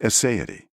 Aseity.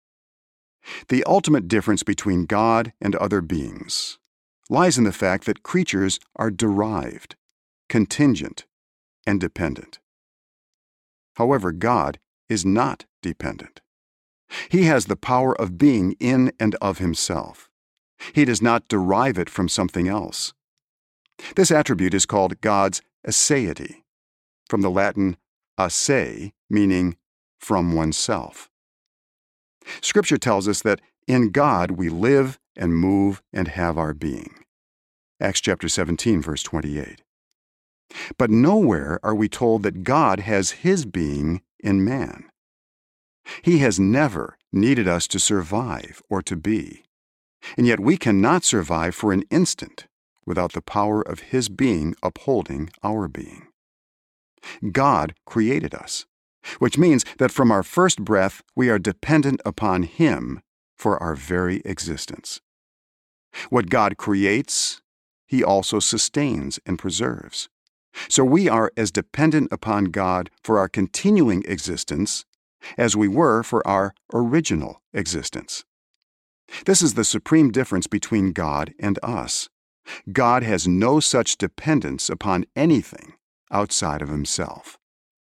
The ultimate difference between God and other beings lies in the fact that creatures are derived, contingent, and dependent. However, God is not dependent. He has the power of being in and of himself. He does not derive it from something else. This attribute is called God's aseity, from the Latin ase, meaning from oneself. Scripture tells us that in God we live and move and have our being. Acts chapter 17, verse 28. But nowhere are we told that God has his being in man. He has never needed us to survive or to be, and yet we cannot survive for an instant without the power of his being upholding our being. God created us, which means that from our first breath we are dependent upon him for our very existence. What God creates, he also sustains and preserves. So we are as dependent upon God for our continuing existence as we were for our original existence. This is the supreme difference between God and us. God has no such dependence upon anything outside of himself.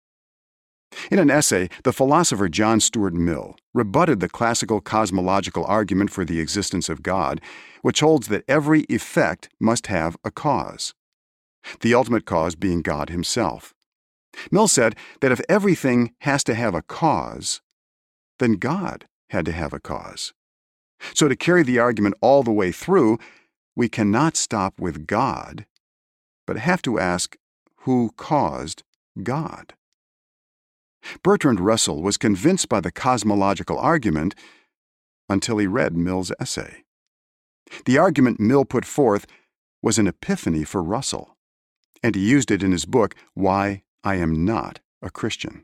In an essay, the philosopher John Stuart Mill rebutted the classical cosmological argument for the existence of God, which holds that every effect must have a cause, the ultimate cause being God himself. Mill said that if everything has to have a cause, then God had to have a cause. So to carry the argument all the way through, we cannot stop with God, but have to ask, who caused God? Bertrand Russell was convinced by the cosmological argument until he read Mill's essay. The argument Mill put forth was an epiphany for Russell, and he used it in his book, Why I Am Not a Christian.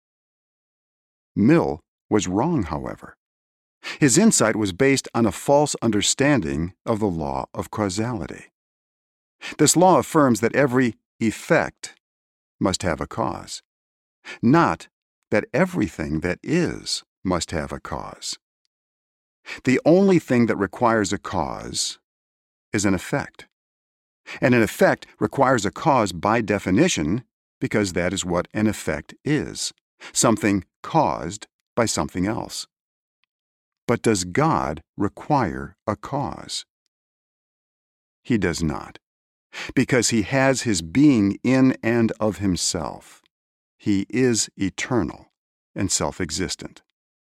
Mill was wrong, however. His insight was based on a false understanding of the law of causality. This law affirms that every effect must have a cause, not that everything that is must have a cause. The only thing that requires a cause is an effect. And an effect requires a cause by definition because that is what an effect is, something caused by something else. But does God require a cause? He does not, because he has his being in and of himself. He is eternal and self-existent.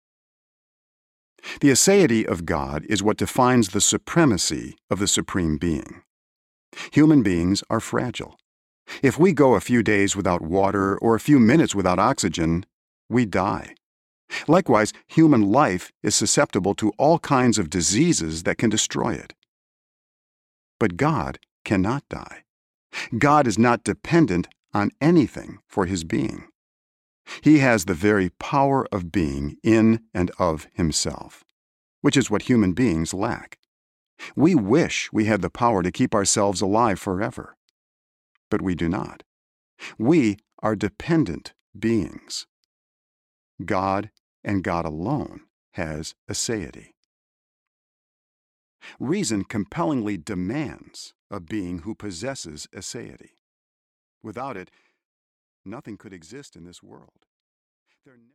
The aseity of God is what defines the supremacy of the Supreme Being. Human beings are fragile. If we go a few days without water or a few minutes without oxygen, we die. Likewise, human life is susceptible to all kinds of diseases that can destroy it. But God cannot die. God is not dependent on anything for his being. He has the very power of being in and of himself, which is what human beings lack. We wish we had the power to keep ourselves alive forever, but we do not. We are dependent beings. God and God alone has aseity. Reason compellingly demands a being who possesses aseity. Without it, nothing could exist in this world.